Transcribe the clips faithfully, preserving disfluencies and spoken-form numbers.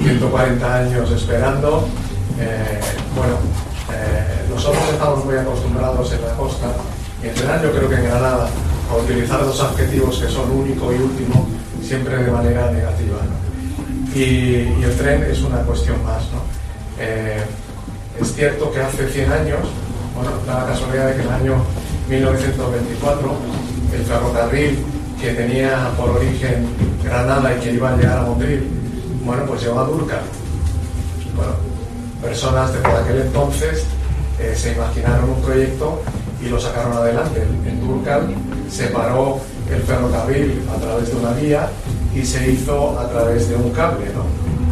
ciento cuarenta años esperando. Eh, bueno, eh, nosotros estamos muy acostumbrados en la costa, y en general yo creo que en Granada, a utilizar dos adjetivos que son único y último, siempre de manera negativa, ¿no? Y, y el tren es una cuestión más, ¿no? Eh, es cierto que hace cien años, bueno, da la casualidad de que en el año mil novecientos veinticuatro el ferrocarril que tenía por origen Granada y que iba a llegar a Motril, bueno, pues llegó a Dúrcal. Bueno, personas de por aquel entonces eh, se imaginaron un proyecto y lo sacaron adelante. En Dúrcal se paró el ferrocarril a través de una vía y se hizo a través de un cable, ¿no?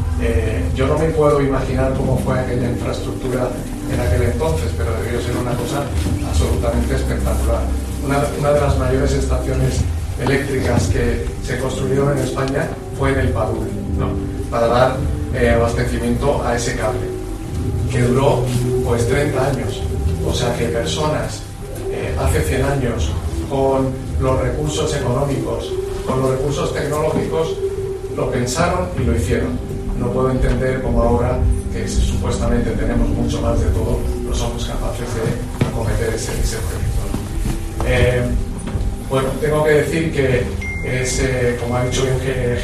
Eh, yo no me puedo imaginar cómo fue aquella infraestructura en aquel entonces, pero debió ser una cosa absolutamente espectacular. Una, una de las mayores estaciones eléctricas que se construyeron en España fue en el Padul, ¿no? Para dar eh, abastecimiento a ese cable, que duró pues treinta años. O sea que personas eh, hace cien años, con los recursos económicos, con los recursos tecnológicos, lo pensaron y lo hicieron. No puedo entender cómo ahora, que supuestamente tenemos mucho más de todo, no somos capaces de acometer ese, ese proyecto. Eh, bueno, tengo que decir que es, eh, como ha dicho bien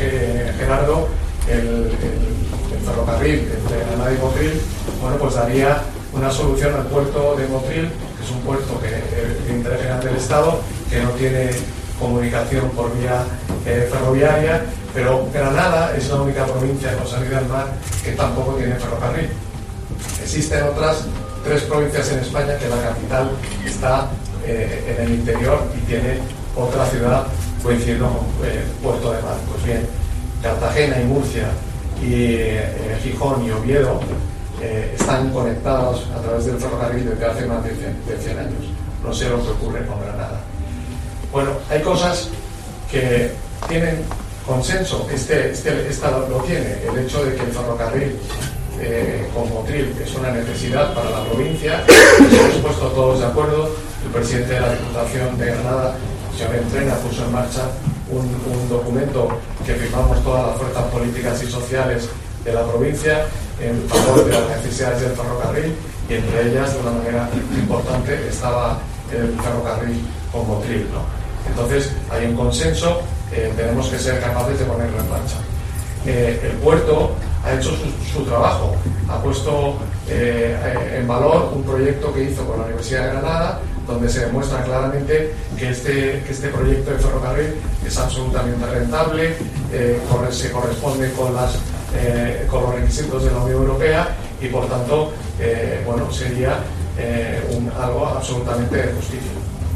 Gerardo, el, el, el ferrocarril entre Granada y Motril, bueno, pues daría una solución al puerto de Motril, que es un puerto que, de interés general del Estado, que no tiene comunicación por vía eh, ferroviaria, pero Granada es la única provincia con salida al mar que tampoco tiene ferrocarril. Existen otras tres provincias en España que la capital está eh, en el interior y tiene otra ciudad coincidiendo con eh, Puerto de Mar. Pues bien, Cartagena y Murcia y eh, Gijón y Oviedo eh, están conectados a través del ferrocarril desde hace más de cien años. No sé lo que ocurre con Granada. Bueno, hay cosas que tienen consenso, este, este, esta lo, lo tiene, el hecho de que el ferrocarril eh, con Motril es una necesidad para la provincia. Nos hemos puesto todos de acuerdo. El presidente de la Diputación de Granada, el señor Entrena, puso en marcha un, un documento que firmamos todas las fuerzas políticas y sociales de la provincia en favor de las necesidades del ferrocarril, y entre ellas, de una manera importante, estaba el ferrocarril con Motril, ¿no? Entonces, hay un consenso. Eh, tenemos que ser capaces de ponerlo en marcha. Eh, el puerto ha hecho su, su trabajo, ha puesto eh, en valor un proyecto que hizo con la Universidad de Granada, donde se demuestra claramente que este, que este proyecto de ferrocarril es absolutamente rentable, eh, corre, se corresponde con, las, eh, con los requisitos de la Unión Europea y, por tanto, eh, bueno, sería eh, un, algo absolutamente de justicia.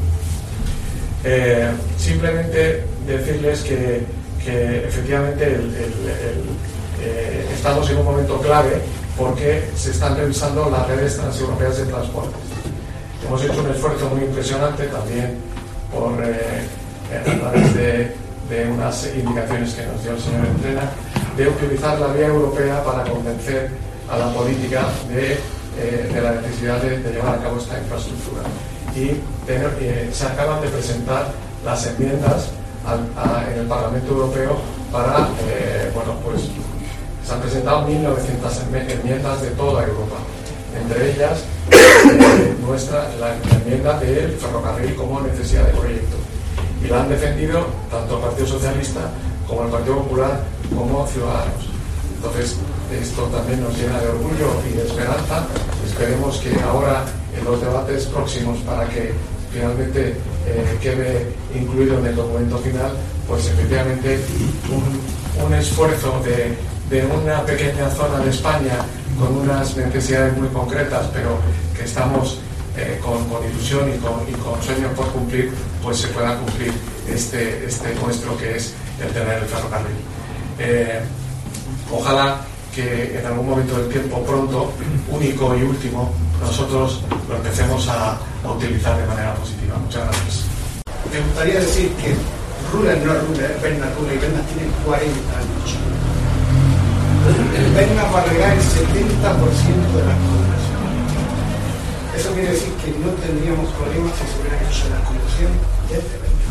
Eh, simplemente decirles que, que efectivamente el, el, el, eh, estamos en un momento clave porque se están revisando las redes transeuropeas de transportes. Hemos hecho un esfuerzo muy impresionante también por, eh, a través de, de unas indicaciones que nos dio el señor Entrena, de utilizar la vía europea para convencer a la política de, eh, de la necesidad de, de llevar a cabo esta infraestructura. Y tener, eh, se acaban de presentar las enmiendas al, a, en el Parlamento Europeo para, eh, bueno, pues se han presentado mil novecientas enmiendas de toda Europa, entre ellas eh, nuestra, la, la enmienda del ferrocarril como necesidad de proyecto, y la han defendido tanto el Partido Socialista como el Partido Popular como Ciudadanos. Entonces, esto también nos llena de orgullo y de esperanza. Esperemos que ahora, en los debates próximos, para que finalmente eh, quede incluido en el documento final, pues efectivamente un, un esfuerzo de, de una pequeña zona de España con unas necesidades muy concretas, pero que estamos eh, con, con ilusión y con, y con sueños por cumplir, pues se pueda cumplir este, este nuestro, que es el tener el ferrocarril. Eh, ojalá que en algún momento del tiempo pronto, único y último, nosotros lo empecemos a, a utilizar de manera positiva. Muchas gracias. Me gustaría decir que Rula no es Rula, es Berna Rula, y Berna tiene cuarenta años. El Berna va a regar el setenta por ciento de las conversiones. Eso quiere decir que no tendríamos problemas si se hubieran hecho las conversiones desde Berna.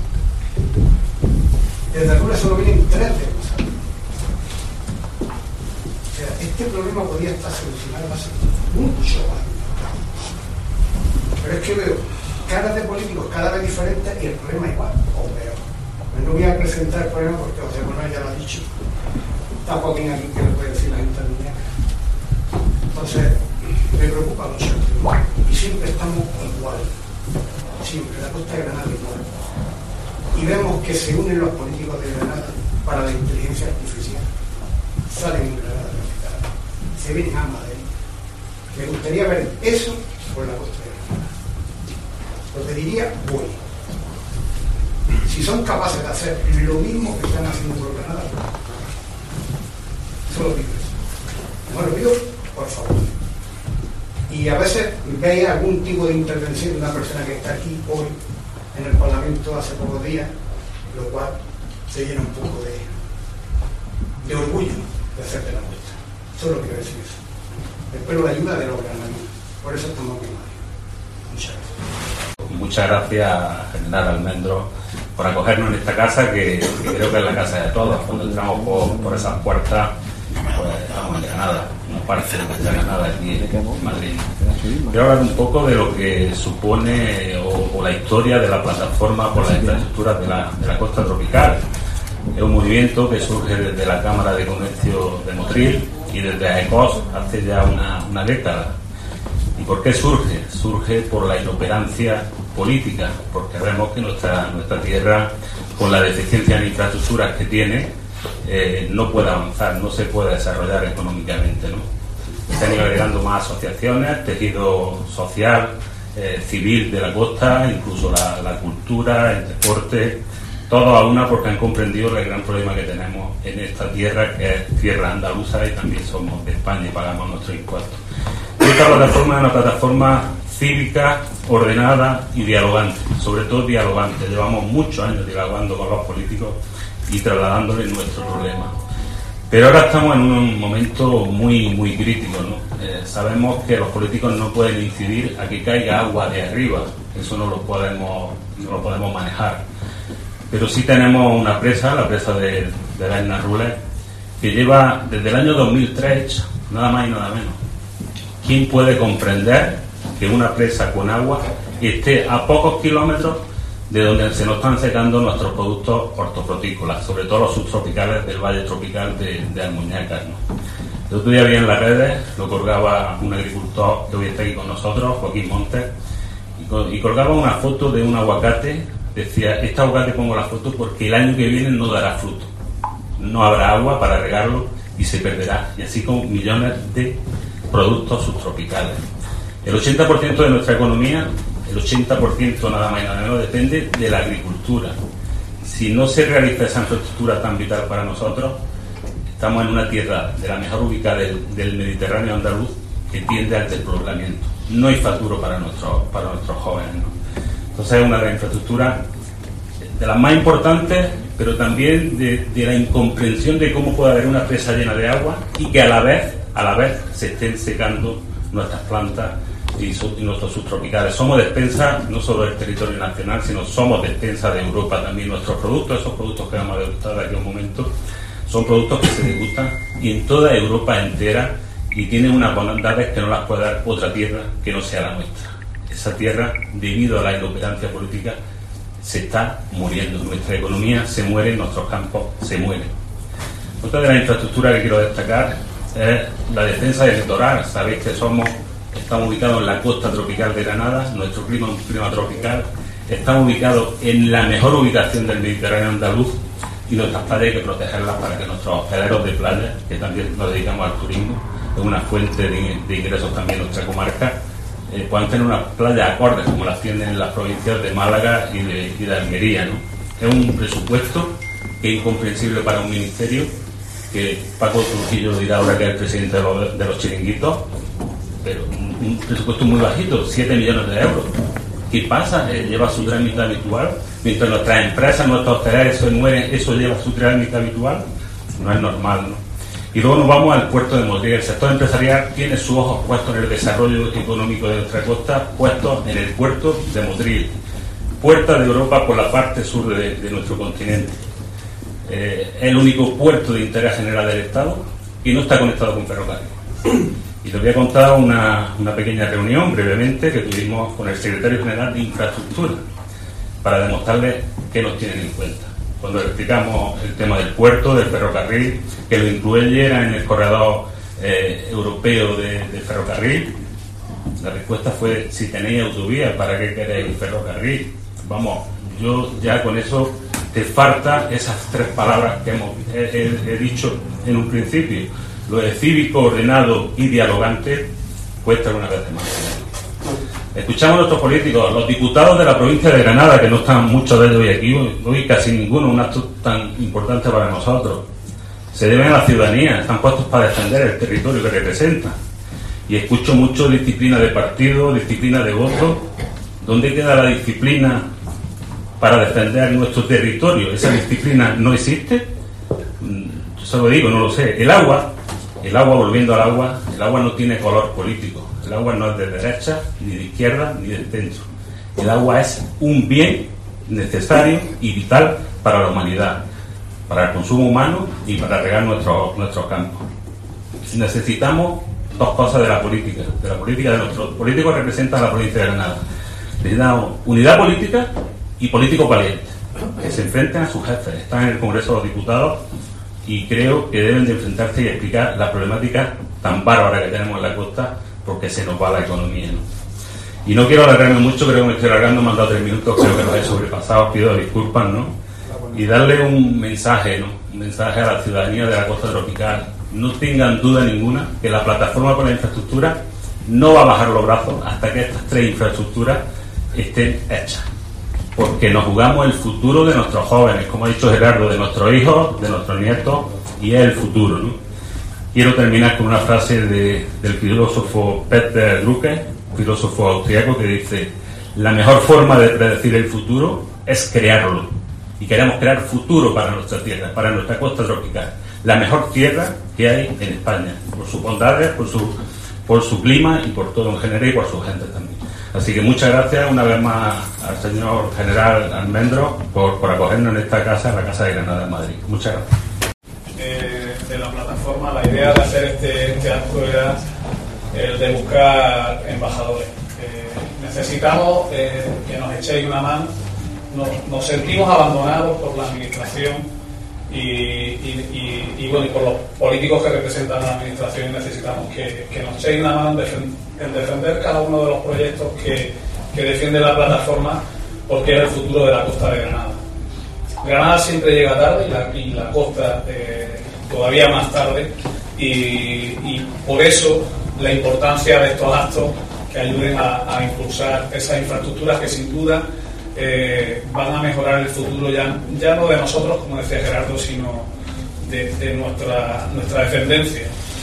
Desde Rula solo vienen tres de cosas. O sea, este problema podría estar solucionado hace mucho años. Pero es que veo caras de políticos cada vez diferentes y el problema igual, o peor. Pues no voy a presentar el problema porque José Manuel ya lo ha dicho. Está Joaquín aquí que le puede decir la gente de Entonces, me preocupa mucho el tema. Y siempre estamos igual. Siempre, la Costa de Granada igual. Y vemos que se unen los políticos de Granada para la inteligencia artificial. Salen en Granada de hospital. Se vienen a Madrid. Me gustaría ver eso por la Costa de Granada. Lo que diría, voy. Si son capaces de hacer lo mismo que están haciendo por Granada, solo pido eso. No lo pido, por favor. Y a veces veis algún tipo de intervención de una persona que está aquí hoy en el Parlamento hace pocos días, lo cual se llena un poco de, de orgullo de hacerte la muestra. Solo quiero decir eso. Espero la ayuda de los granadinos. Por eso estamos aquí en Madrid. Muchas gracias. Muchas gracias, General Almendro, por acogernos en esta casa que, que creo que es la casa de todos. Cuando entramos por, por esas puertas, pues estamos en Granada, no parece que está Granada aquí en Madrid. Quiero hablar un poco de lo que supone o, o la historia de la plataforma por las infraestructuras de la, de la costa tropical. Es un movimiento que surge desde la Cámara de Comercio de Motril y desde AECOS hace ya una, una década. ¿Y por qué surge? Surge por la inoperancia política, porque vemos que nuestra, nuestra tierra, con la deficiencia en infraestructuras que tiene, eh, no puede avanzar, no se puede desarrollar económicamente, ¿no? Se han ido agregando más asociaciones, tejido social, eh, civil de la costa, incluso la, la cultura, el deporte, todo a una porque han comprendido el gran problema que tenemos en esta tierra, que es tierra andaluza y también somos de España y pagamos nuestros impuestos. Esta plataforma es una plataforma cívica, ordenada y dialogante, sobre todo dialogante. Llevamos muchos años dialogando con los políticos y trasladándoles nuestro problema. Pero ahora estamos en un momento muy, muy crítico, ¿no? Eh, sabemos que los políticos no pueden incidir a que caiga agua de arriba, eso no lo podemos, no lo podemos manejar. Pero sí tenemos una presa, la presa de, de Bernarrules, que lleva desde el año dos mil tres, nada más y nada menos. ¿Quién puede comprender que una presa con agua esté a pocos kilómetros de donde se nos están secando nuestros productos hortofrutícolas, sobre todo los subtropicales del valle tropical de, de Almuñécar, ¿no? El otro día vi en las redes, lo colgaba un agricultor que hoy está aquí con nosotros, Joaquín Montes, y, y colgaba una foto de un aguacate. Decía, este aguacate pongo la foto porque el año que viene no dará fruto, no habrá agua para regarlo y se perderá, y así con millones de productos subtropicales. El ochenta por ciento de nuestra economía, el ochenta por ciento nada más y nada menos, depende de la agricultura. Si no se realiza esa infraestructura tan vital para nosotros, estamos en una tierra de la mejor ubicada del, del Mediterráneo andaluz que tiende al despoblamiento. No hay futuro para nuestros, para nuestros jóvenes, ¿no? Entonces es una de las infraestructuras de las más importantes, pero también de, de la incomprensión de cómo puede haber una presa llena de agua y que a la vez, a la vez se estén secando nuestras plantas y, su, y nuestros subtropicales. Somos despensa no solo del territorio nacional, sino somos despensa de Europa también. Nuestros productos, esos productos que vamos a degustar de aquí a un momento, son productos que se degustan y en toda Europa entera y tienen unas bondades que no las puede dar otra tierra que no sea la nuestra. Esa tierra, debido a la inoperancia política, se está muriendo. Nuestra economía se muere, nuestros campos se mueren. Otra de las infraestructuras que quiero destacar es la defensa del litoral. Sabéis que somos, estamos ubicados en la costa tropical de Granada, nuestro clima es un clima tropical, estamos ubicados en la mejor ubicación del Mediterráneo andaluz y nuestras playas hay que protegerlas para que nuestros hosteleros de playa, que también nos dedicamos al turismo, es una fuente de, de ingresos también en nuestra comarca, Eh, puedan tener unas playas acordes como las tienen en las provincias de Málaga y de, y de Almería, ¿no? Es un presupuesto que es incomprensible para un ministerio, que Paco Trujillo dirá ahora que es el presidente de los, de los chiringuitos, pero un, un presupuesto muy bajito, siete millones de euros. ¿Qué pasa? Eh, lleva su trámite habitual, mientras nuestras empresas, nuestros hosteleros se mueren, eso lleva su trámite habitual, no es normal, ¿no? Y luego nos vamos al puerto de Motril. El sector empresarial tiene sus ojos puestos en el desarrollo económico de nuestra costa, puestos en el puerto de Motril, puerta de Europa por la parte sur de, de nuestro continente. Eh, es el único puerto de interés general del Estado, y no está conectado con ferrocarril. Y les voy a contar una, una pequeña reunión brevemente que tuvimos con el secretario general de Infraestructura para demostrarles que nos tienen en cuenta. Cuando le explicamos el tema del puerto, del ferrocarril, que lo incluyera en el corredor eh, europeo de, de ferrocarril, la respuesta fue: si tenéis autovía, ¿para qué queréis ferrocarril? Vamos, yo ya con eso te falta esas tres palabras que hemos he, he, he dicho en un principio. Lo de cívico, ordenado y dialogante cuesta una vez más. Escuchamos a nuestros políticos, los diputados de la provincia de Granada, que no están muchos de ellos hoy aquí, hoy, hoy casi ninguno, un acto tan importante para nosotros. Se deben a la ciudadanía, están puestos para defender el territorio que representan. Y escucho mucho disciplina de partido, disciplina de voto. ¿Dónde queda la disciplina para defender nuestro territorio? ¿Esa disciplina no existe? Yo se lo digo, no lo sé. El agua, el agua, volviendo al agua, el agua no tiene color político. El agua no es de derecha, ni de izquierda, ni del centro. El agua es un bien necesario y vital para la humanidad, para el consumo humano y para regar nuestros nuestros campos. Necesitamos dos cosas de la política, de la política de nuestros políticos representan a la provincia de Granada. Necesitamos unidad política y políticos valientes, que se enfrenten a sus jefes. Están en el Congreso de los Diputados y creo que deben de enfrentarse y explicar la problemática tan bárbara que tenemos en la costa, porque se nos va la economía, ¿no? Y no quiero alargarme mucho, creo que me estoy alargando, me han dado tres minutos, creo que los he sobrepasado, pido disculpas, ¿no? Y darle un mensaje, ¿no? Un mensaje a la ciudadanía de la costa tropical. No tengan duda ninguna que la plataforma por la infraestructura no va a bajar los brazos hasta que estas tres infraestructuras estén hechas. Porque nos jugamos el futuro de nuestros jóvenes, como ha dicho Gerardo, de nuestros hijos, de nuestros nietos, y es el futuro, ¿no? Quiero terminar con una frase de, del filósofo Peter Drucker, filósofo austriaco, que dice: la mejor forma de predecir el futuro es crearlo. Y queremos crear futuro para nuestra tierra, para nuestra costa tropical. La mejor tierra que hay en España, por sus bondades, por su, por su clima y por todo en general y por su gente también. Así que muchas gracias una vez más al señor general Almendro por, por acogernos en esta casa, en la Casa de Granada en Madrid. Muchas gracias. Eh, de la plataforma, la idea de hacer este, este acto era el de buscar embajadores. Eh, necesitamos eh, que nos echéis una mano. Nos, nos sentimos abandonados por la administración y, y, y, y, bueno, y por los políticos que representan a la administración. Necesitamos que, que nos echéis una mano en, defen, en defender cada uno de los proyectos que, que defiende la plataforma, porque es el futuro de la costa de Granada. Granada siempre llega tarde y la, y la costa eh, todavía más tarde, y, y por eso la importancia de estos actos que ayuden a, a impulsar esas infraestructuras que sin duda Eh, van a mejorar el futuro ya, ya no de nosotros, como decía Gerardo, sino de, de nuestra, nuestra descendencia.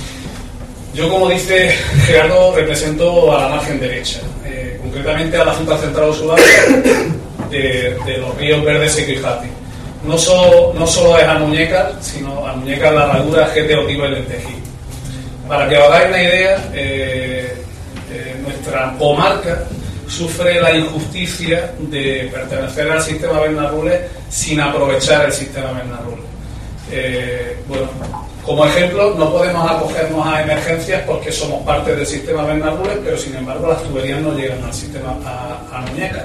Yo, como dice Gerardo, represento a la margen derecha, eh, concretamente a la Junta Central de Sudáfrica de, de los ríos Verdes, Seco y Jati. No solo, no solo es Almuñécar, sino Almuñécar, La Herradura, Gete, Otivo y Lentejí. Para que os hagáis una idea, eh, eh, nuestra comarca sufre la injusticia de pertenecer al sistema Bernarrules sin aprovechar el sistema Bernarrules. Eh, bueno, como ejemplo, no podemos acogernos a emergencias porque somos parte del sistema Bernarrules, pero sin embargo las tuberías no llegan al sistema a, a Muñécar.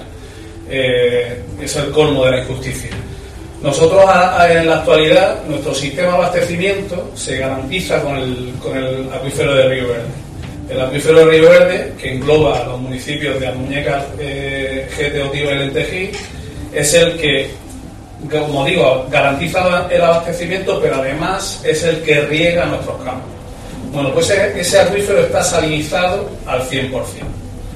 Eh, es el colmo de la injusticia. Nosotros a, a, en la actualidad, nuestro sistema de abastecimiento se garantiza con el, con el acuífero de Río Verde. El acuífero de Río Verde, que engloba a los municipios de Almuñécar, eh, Gete, Otivo y Lentejí, es el que, como digo, garantiza el abastecimiento, pero además es el que riega nuestros campos. Bueno, pues ese, ese acuífero está salinizado al cien por ciento.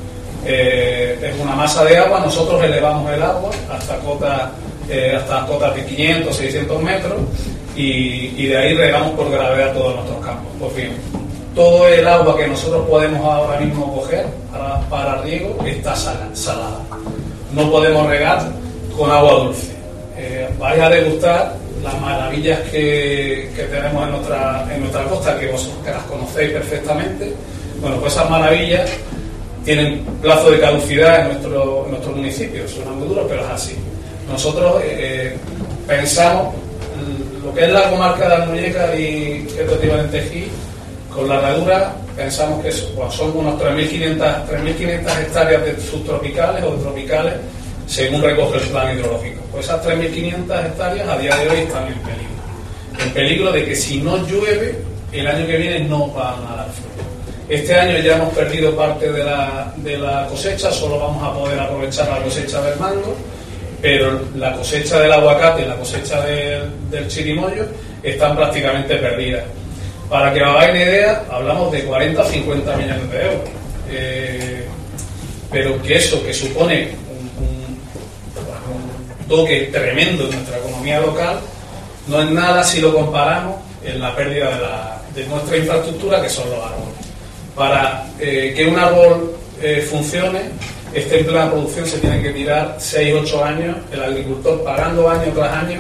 Eh, es una masa de agua, nosotros elevamos el agua hasta cotas eh, hasta cotas de quinientos, seiscientos metros y, y de ahí regamos por gravedad todos nuestros campos. Pues bien, todo el agua que nosotros podemos ahora mismo coger para, para riego está salada. No podemos regar con agua dulce. Eh, vais a degustar las maravillas que, que tenemos en nuestra, en nuestra costa, que vosotros que las conocéis perfectamente. Bueno, pues esas maravillas tienen plazo de caducidad en nuestro, en nuestro municipio. Suena muy duro, pero es así. Nosotros eh, pensamos lo que es la comarca de Almuñécar y Jerez de Otíbar en Tejí, con la herradura pensamos que eso, pues son unos tres mil quinientas hectáreas de subtropicales o de tropicales, según recoge el plan hidrológico. Pues esas tres mil quinientas hectáreas a día de hoy están en peligro. En peligro de que si no llueve, el año que viene no van a dar fruto. Este año ya hemos perdido parte de la, de la cosecha, solo vamos a poder aprovechar la cosecha del mango, pero la cosecha del aguacate y la cosecha del, del chirimoyo están prácticamente perdidas. Para que os hagáis una idea, hablamos de cuarenta a cincuenta millones de euros. Eh, pero que eso, que supone un, un, un toque tremendo en nuestra economía local, no es nada si lo comparamos en la pérdida de, la, de nuestra infraestructura, que son los árboles. Para eh, que un árbol eh, funcione, esté en plena producción, se tienen que tirar seis a ocho años, el agricultor pagando año tras año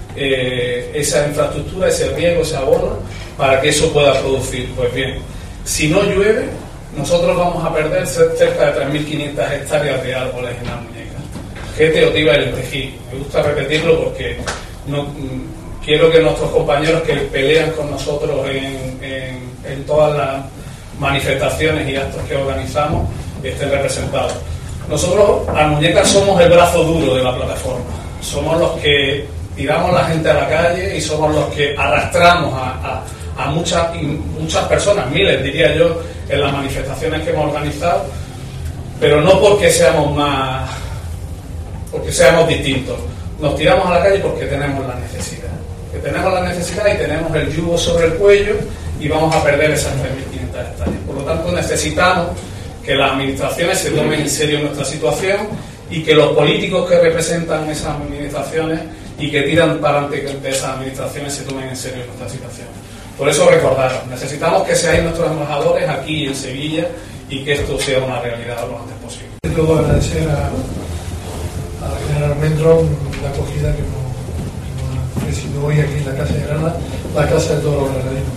eh, esa infraestructura, ese riego, ese abono, para que eso pueda producir. Pues bien, si no llueve, nosotros vamos a perder cerca de tres mil quinientas hectáreas de árboles en Almuñécar. Jerez de Otíbar y el Tejí. Me gusta repetirlo porque no, quiero que nuestros compañeros que pelean con nosotros en, en, en todas las manifestaciones y actos que organizamos estén representados. Nosotros, Almuñécar, somos el brazo duro de la plataforma. Somos los que tiramos a la gente a la calle y somos los que arrastramos a, a a muchas, muchas personas, miles diría yo, en las manifestaciones que hemos organizado, pero no porque seamos más, porque seamos distintos. Nos tiramos a la calle porque tenemos la necesidad, que tenemos la necesidad y tenemos el yugo sobre el cuello y vamos a perder esas tres mil quinientas hectáreas. Por lo tanto, necesitamos que las administraciones se tomen en serio nuestra situación y que los políticos que representan esas administraciones y que tiran para adelante de esas administraciones se tomen en serio nuestra situación. Por eso recordaros, necesitamos que seáis nuestros embajadores aquí en Sevilla y que esto sea una realidad lo antes posible. Quiero agradecer a, a la General Almendro la acogida que nos, que nos recibió hoy aquí en la Casa de Granada, la Casa de todos los granadinos.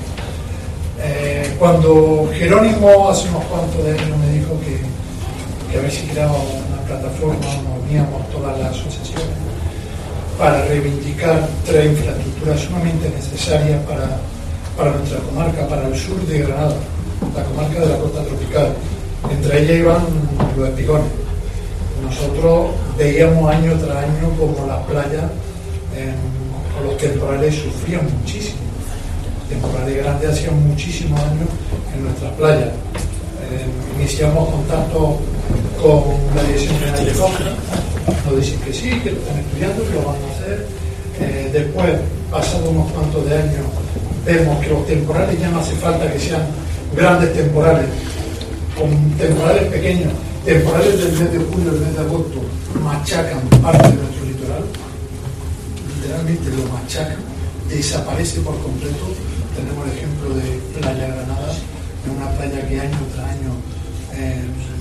Eh, cuando Jerónimo hace unos cuantos de años me dijo que, que a ver si creábamos una plataforma, nos uníamos todas las asociaciones para reivindicar tres infraestructuras sumamente necesarias para para nuestra comarca, para el sur de Granada, la comarca de la costa tropical. Entre ellas iban los espigones. Nosotros veíamos año tras año como las playas eh, con los temporales sufrían muchísimo. Temporales grandes hacían muchísimos años en nuestras playas. Eh, iniciamos contacto con la Dirección General de Costa, nos dicen que sí, que lo están estudiando, que lo van a hacer. Eh, después, pasados unos cuantos de años, vemos que los temporales ya no hace falta que sean grandes temporales, con temporales pequeños, temporales del mes de julio, del mes de agosto, machacan parte de nuestro litoral, literalmente lo machacan, desaparece por completo. Tenemos el ejemplo de Playa Granada, de una playa que año tras año eh,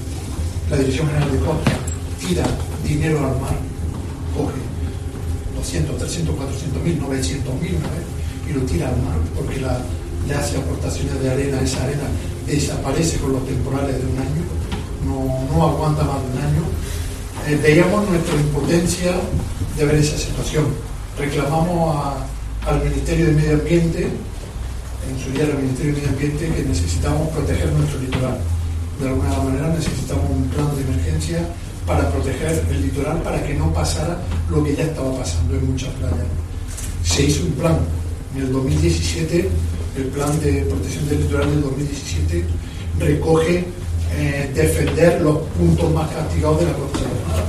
la Dirección General de Costa tira dinero al mar, coge doscientos, trescientos, cuatrocientos mil, novecientos mil, ¿no? y lo tira al mar, porque la, le hace aportaciones de arena, esa arena desaparece con los temporales de un año, no, no aguanta más de un año. Eh, veíamos nuestra impotencia de ver esa situación. Reclamamos a, al Ministerio de Medio Ambiente, en su día el Ministerio de Medio Ambiente, que necesitamos proteger nuestro litoral. De alguna manera necesitamos un plan de emergencia para proteger el litoral, para que no pasara lo que ya estaba pasando en muchas playas. Se hizo un plan. En el dos mil diecisiete, el plan de protección del litoral del dos mil diecisiete recoge eh, defender los puntos más castigados de la costa de Granada.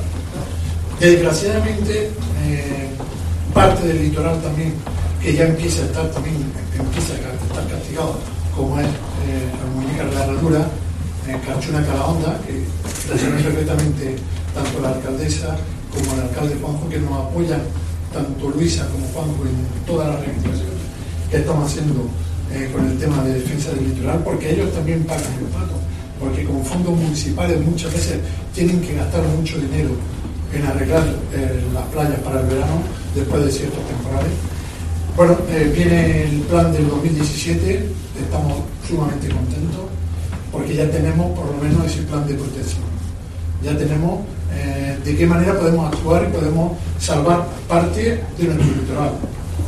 Desgraciadamente, eh, parte del litoral también, que ya empieza a estar también empieza a estar castigado, como es eh, Almuñécar, la Herradura, eh, Carchuna, Calahonda, que reciben perfectamente tanto la alcaldesa como el alcalde Juanjo, que nos apoyan tanto Luisa como Juanjo en todas las reivindicaciones que estamos haciendo eh, con el tema de defensa del litoral, porque ellos también pagan el pato, porque como fondos municipales muchas veces tienen que gastar mucho dinero en arreglar eh, las playas para el verano después de ciertos temporales. Bueno, eh, viene el plan del dos mil diecisiete, estamos sumamente contentos porque ya tenemos por lo menos ese plan de protección, ya tenemos eh, de qué manera podemos actuar y podemos salvar parte de nuestro litoral.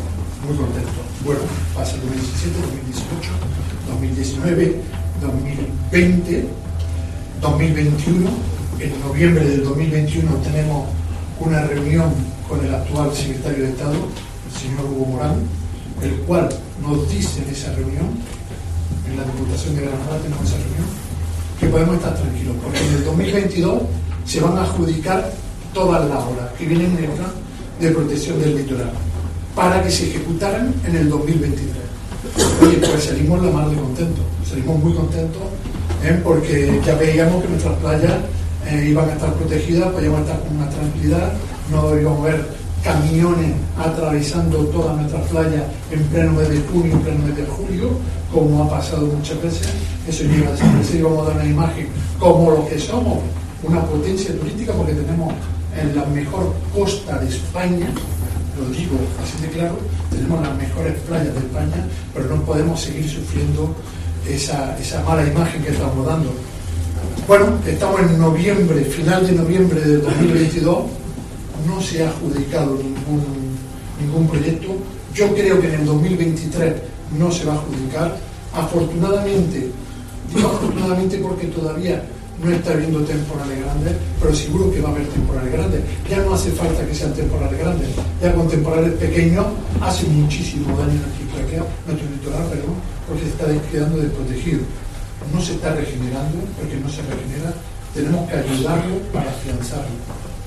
muy contento. Bueno, pasa el dos mil diecisiete, dos mil dieciocho, dos mil diecinueve, dos mil veinte, dos mil veintiuno. En noviembre del dos mil veintiuno tenemos una reunión con el actual secretario de Estado, el señor Hugo Morán, el cual nos dice en esa reunión, en la Diputación de Granada tenemos esa reunión, que podemos estar tranquilos, porque en el dos mil veintidós se van a adjudicar todas las obras que vienen en el plan de protección del litoral, para que se ejecutaran en el dos mil veintitrés. Oye, pues salimos la mar de contentos, salimos muy contentos, ¿eh? Porque ya veíamos que nuestras playas eh, iban a estar protegidas, podíamos estar con una tranquilidad, no íbamos a ver camiones atravesando todas nuestras playas en pleno mes de junio, en pleno mes de julio, como ha pasado muchas veces. Eso llega a desaparecer y vamos a dar una imagen como lo que somos, una potencia turística, porque tenemos en la mejor costa de España, lo digo así de claro, tenemos las mejores playas de España, pero no podemos seguir sufriendo esa, esa mala imagen que estamos dando. Bueno, estamos en noviembre, final de noviembre de dos mil veintidós, no se ha adjudicado ningún, ningún proyecto. Yo creo que en el dos mil veintitrés no se va a adjudicar. Afortunadamente, digo afortunadamente porque todavía no está habiendo temporales grandes, pero seguro que va a haber temporales grandes. Ya no hace falta que sean temporales grandes, ya con temporales pequeños hace muchísimo daño a nuestro litoral, nuestro litoral, perdón, porque se está quedando desprotegido. No se está regenerando, porque no se regenera, tenemos que ayudarlo para afianzarlo.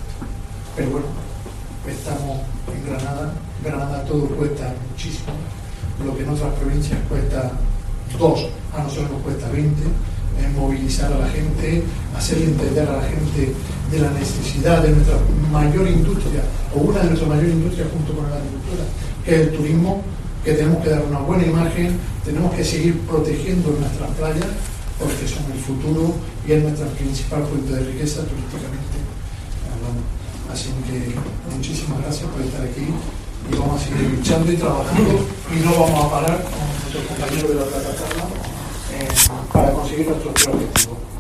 Pero bueno, estamos en Granada, Granada todo cuesta muchísimo, lo que en otras provincias cuesta dos, a nosotros nos cuesta veinte. Eh, movilizar a la gente, hacerle entender a la gente de la necesidad de nuestra mayor industria, o una de nuestras mayores industrias junto con la agricultura, que es el turismo, que tenemos que dar una buena imagen, tenemos que seguir protegiendo nuestras playas, porque son el futuro y es nuestra principal fuente de riqueza turísticamente hablando. Así que muchísimas gracias por estar aquí y vamos a seguir luchando y trabajando y no vamos a parar con nuestros compañeros de la plataforma para conseguir nuestros objetivos.